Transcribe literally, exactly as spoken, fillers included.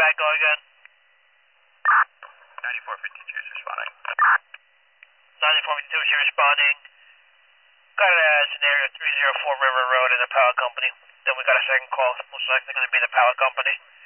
back, go again. ninety-four fifty-two is responding. ninety-four fifty-two is responding. Got a uh, scenario three oh four River Road in the power company. Then we got a second call. Most likely going to be the power company.